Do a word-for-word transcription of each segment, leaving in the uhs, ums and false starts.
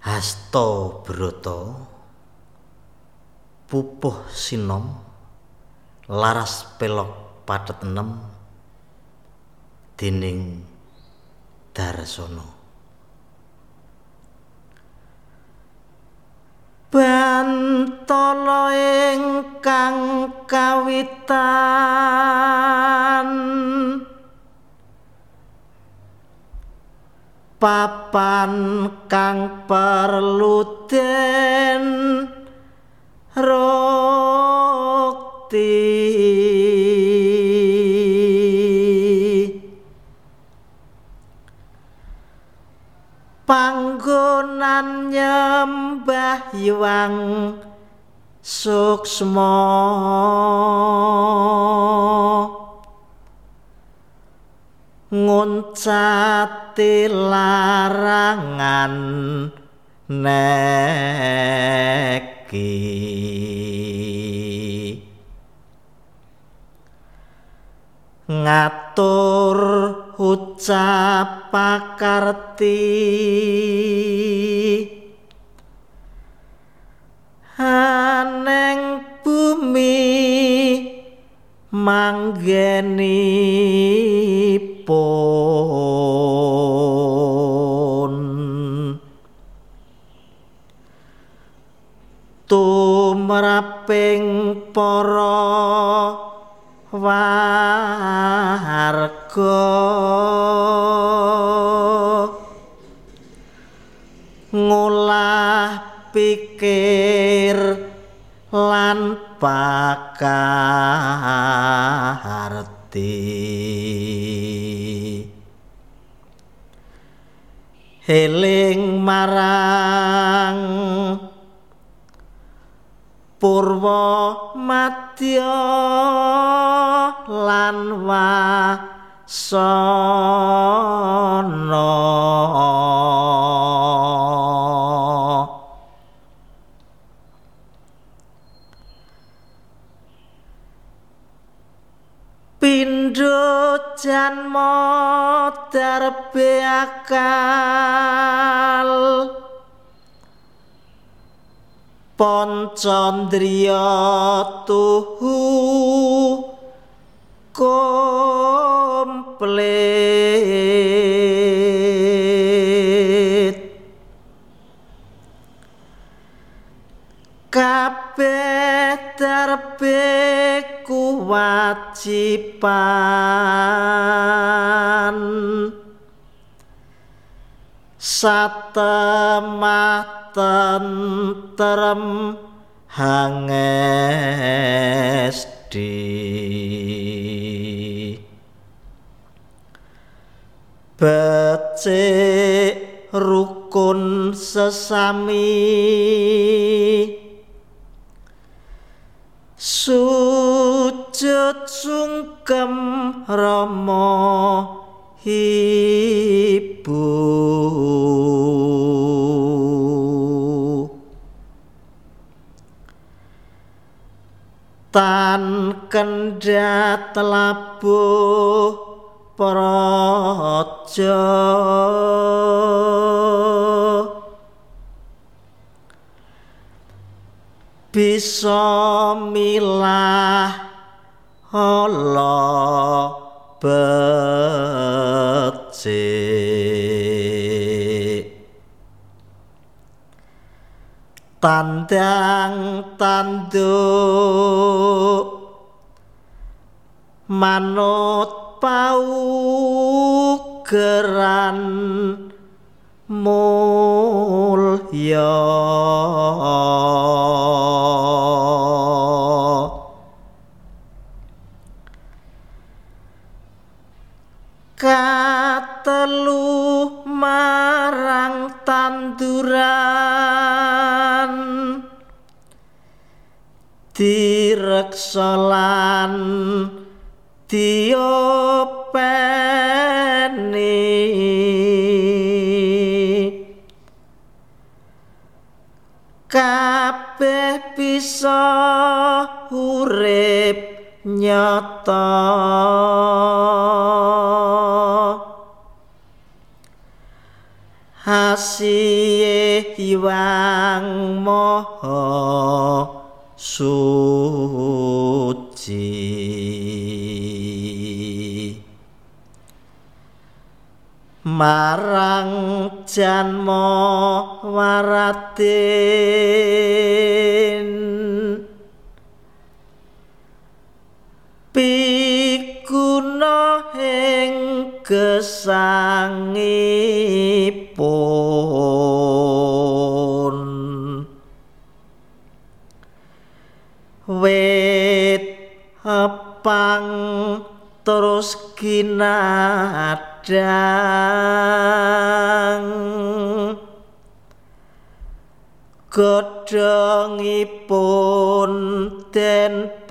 Hasta Brata pupuh sinom laras pelok pathet enem dening Darsana. Bantala ingkang kawitan papan kang perlu den rukti panggonan nyembah Hyang Suksma nguncati larangan neki ngatur ucap pakarti aneng bumi manggenipun tumraping para warga ngolah pikir lan pakarti eling marang purwa madya lan wasana pindho janma darbe akal Pancandriya tuhu komplit kabeh darbe kewajiban satemah tentrem hangesti becik rukun sesami sujud sungkem rama ibu tan kendhat labuh praja bisa milah ala becik tandang tanduk manut paugeran mulya katelu marang tanduran direksa lan diopeni kabeh bisa urip nyata Asiye Hyang Maha Suci marang janma waratin pikuna ing gesangipun wit hepang terus ginadang godhongipun den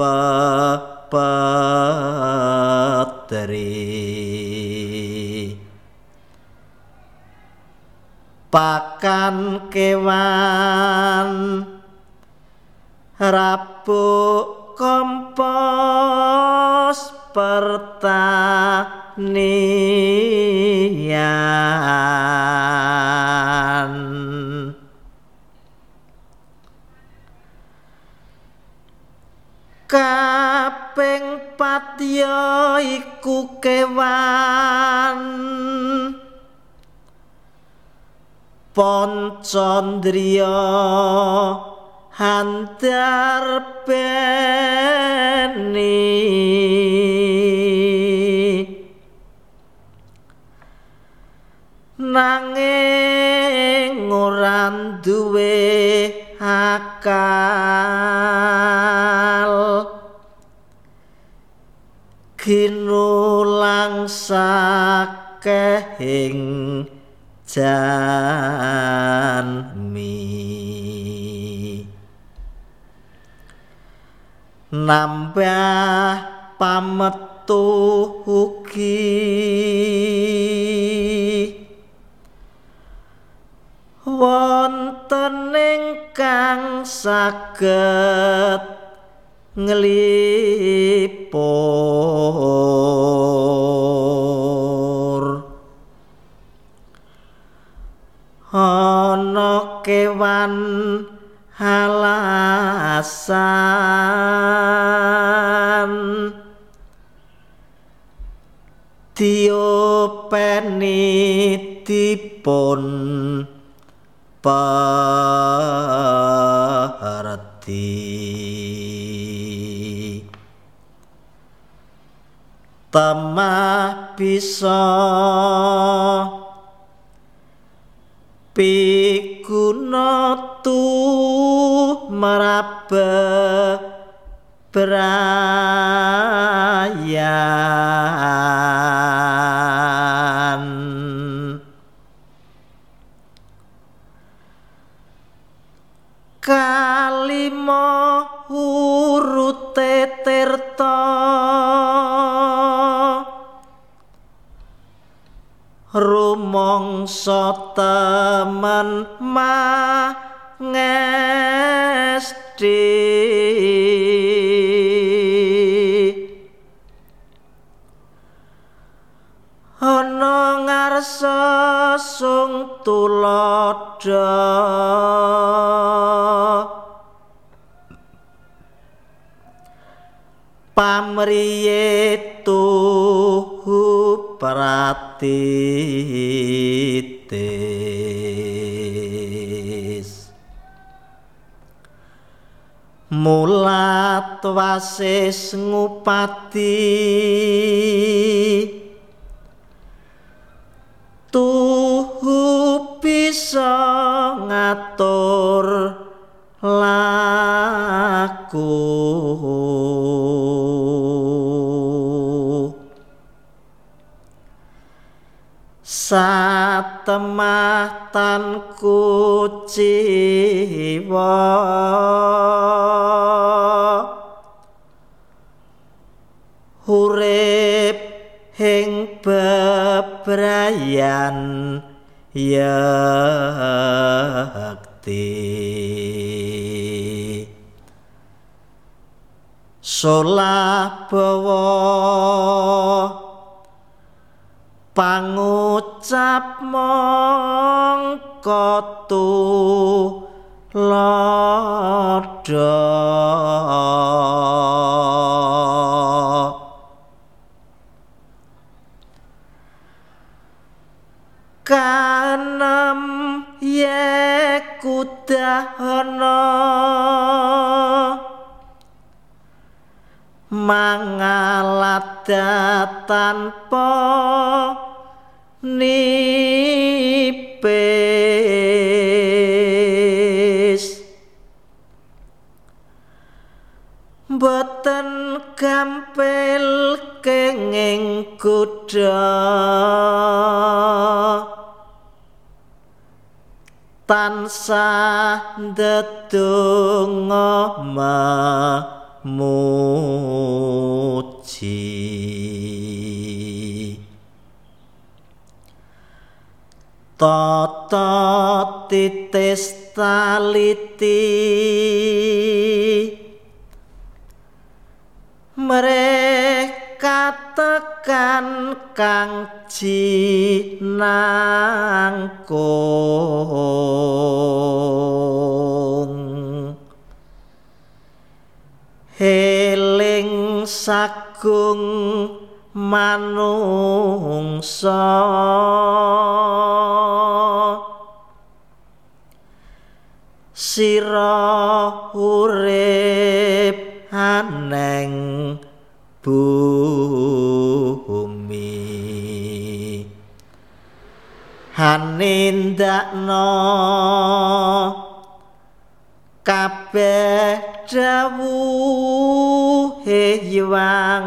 pepetri pakan kewan rabuk kompos pertanian kaping patya iku kewan Pancandriya handar beni nanging ora duwe akal ginulang sakehing janmi nambah pametu ugi wonten ingkang saged nglipur ana kewan halasan diopeni dipun parti tamah bisa pikuna tu merabe berayan kalima urute tirta rumangsa temen mangesti ana ngarsa sung tuladha pamriye tuhu pratitis mulat wasis ngupati tuhu bisa ngatur laku satemah tan kuciwa urip ing bebrayan yakti solah bawa pangucap mongko tulodo kanem yekudahana mangalada tanpa nipis boten gampil kenging kuda tansah ndedonga muji tata titis taliti mereka tekan kang jinangkung heling sagung manungsa sira urip aneng bumi hanindakna kabeh dawuhe Hyang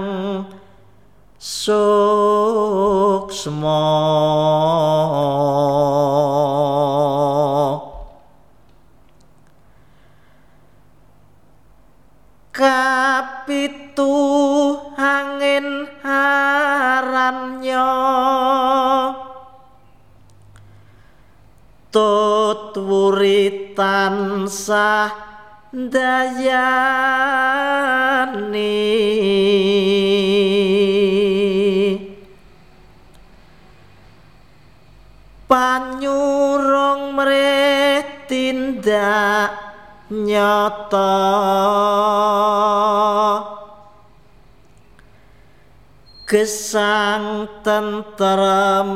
suksma kapitu angin haranya tutwuri tansah dayani panyurung mrih tindak nyata gesang tentrem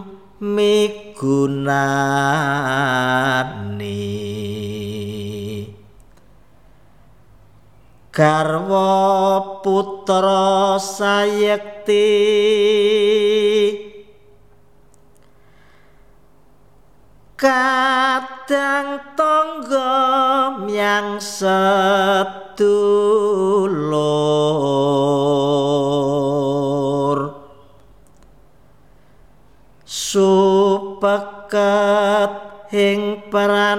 migunani garwa putra sayekti kadang tangga myang sedulur supeket ing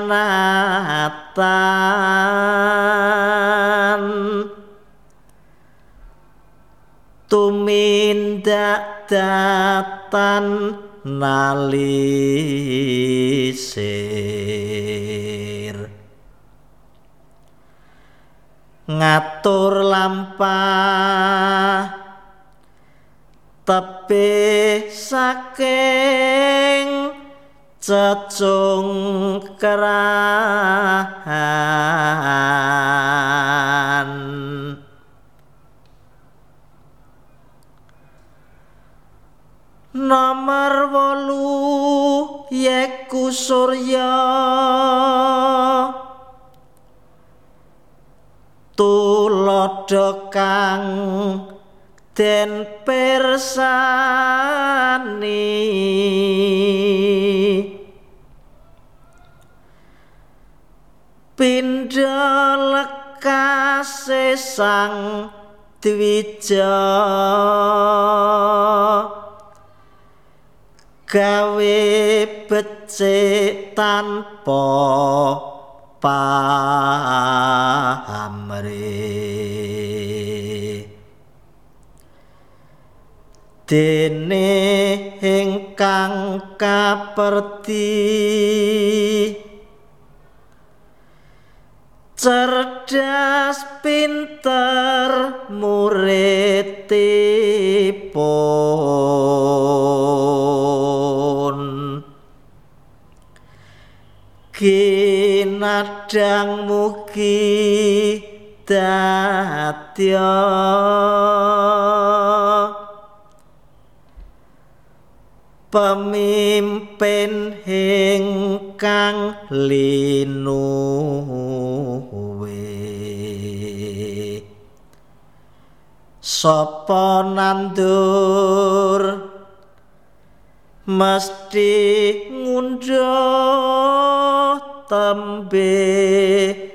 pranatan tumindak datan nalisir ngatur lampah tebih saking cecung kerahan nomor wolu yeku surya tulodo kang den pirsani pindha lekase sang dwija gawe becik tanpa pamrih dene ingkang kaperti cerdas pinter muridipun kinadang mugi dadya pemimpin ingkang linuwe sapa nandur mesti ngunduh tembe